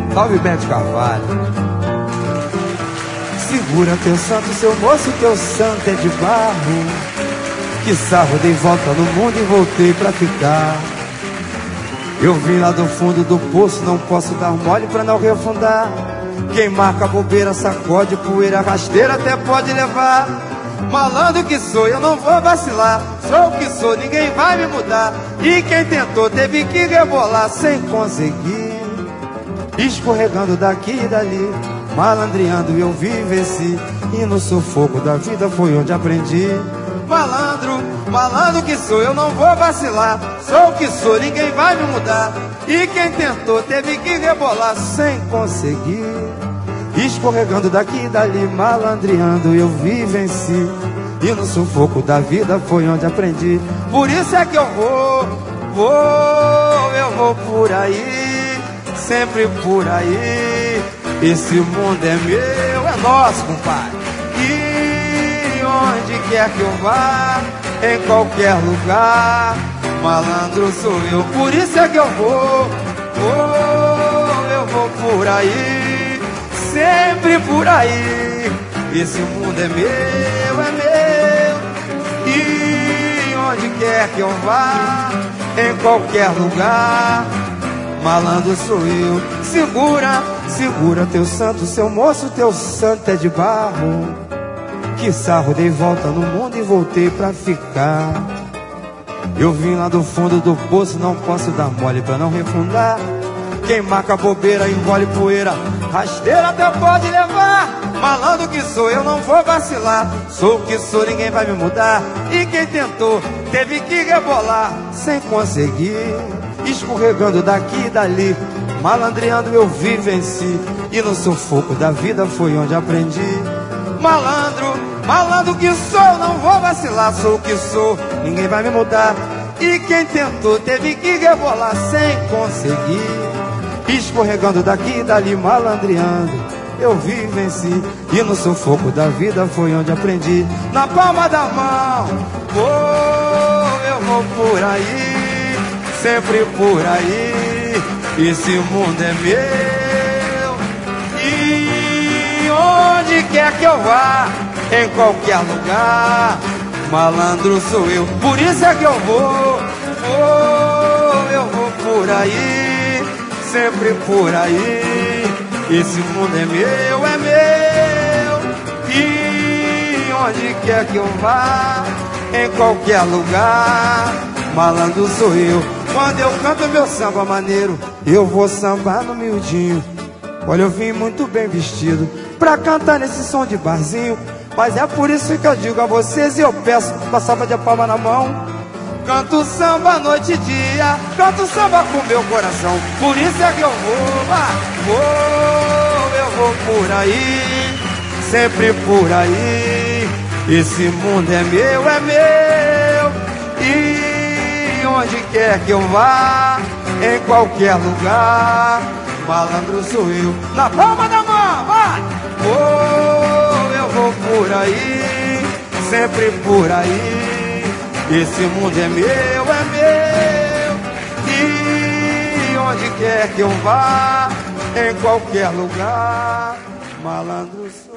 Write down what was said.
Salve Bete Carvalho. Segura teu santo, seu moço, teu santo é de barro. Que sarro, dei volta no mundo e voltei pra ficar. Eu vim lá do fundo do poço, não posso dar mole pra não refundar. Quem marca a bobeira sacode, poeira rasteira até pode levar. Malandro que sou, eu não vou vacilar. Sou o que sou, ninguém vai me mudar. E quem tentou teve que rebolar sem conseguir. Escorregando daqui e dali, malandreando eu vi e venci. E no sufoco da vida foi onde aprendi. Malandro, malandro que sou, eu não vou vacilar. Sou o que sou, ninguém vai me mudar. E quem tentou teve que rebolar sem conseguir. Escorregando daqui e dali, malandreando eu vi e venci. E no sufoco da vida foi onde aprendi. Por isso é que eu vou por aí, sempre por aí. Esse mundo é meu, é nosso, compadre. E onde quer que eu vá, em qualquer lugar, malandro sou eu. Por isso é que eu vou por aí, sempre por aí. Esse mundo é meu, é meu. E onde quer que eu vá, em qualquer lugar, malandro sou eu. Segura, segura teu santo, seu moço, teu santo é de barro. Que sarro, dei volta no mundo e voltei pra ficar. Eu vim lá do fundo do poço, não posso dar mole pra não refundar. Quem marca bobeira engole poeira, rasteira até pode levar. Malandro que sou, eu não vou vacilar. Sou o que sou, ninguém vai me mudar. E quem tentou teve que rebolar sem conseguir. Escorregando daqui e dali, malandreando eu vi e venci. E no sufoco da vida foi onde aprendi. Malandro, malandro que sou, não vou vacilar. Sou o que sou, ninguém vai me mudar. E quem tentou teve que rebolar sem conseguir. Escorregando daqui e dali, malandreando eu vi e venci. E no sufoco da vida foi onde aprendi. Na palma da mão, eu vou por aí, sempre por aí. Esse mundo é meu. E onde quer que eu vá, em qualquer lugar, malandro sou eu. Por isso é que eu vou por aí, sempre por aí. Esse mundo é meu, é meu. E onde quer que eu vá, em qualquer lugar, malandro sou eu. Quando eu canto meu samba maneiro, eu vou sambar no miudinho. Olha, eu vim muito bem vestido pra cantar nesse som de barzinho. Mas é por isso que eu digo a vocês e eu peço uma salva de palma na mão. Canto samba noite e dia, canto samba com meu coração. Por isso é que eu vou por aí, sempre por aí. Esse mundo é meu, é meu. E onde quer que eu vá, em qualquer lugar, malandro sou eu. Na palma da mão, vai! Eu vou por aí, sempre por aí. Esse mundo é meu, é meu. E onde quer que eu vá, em qualquer lugar, malandro sou eu.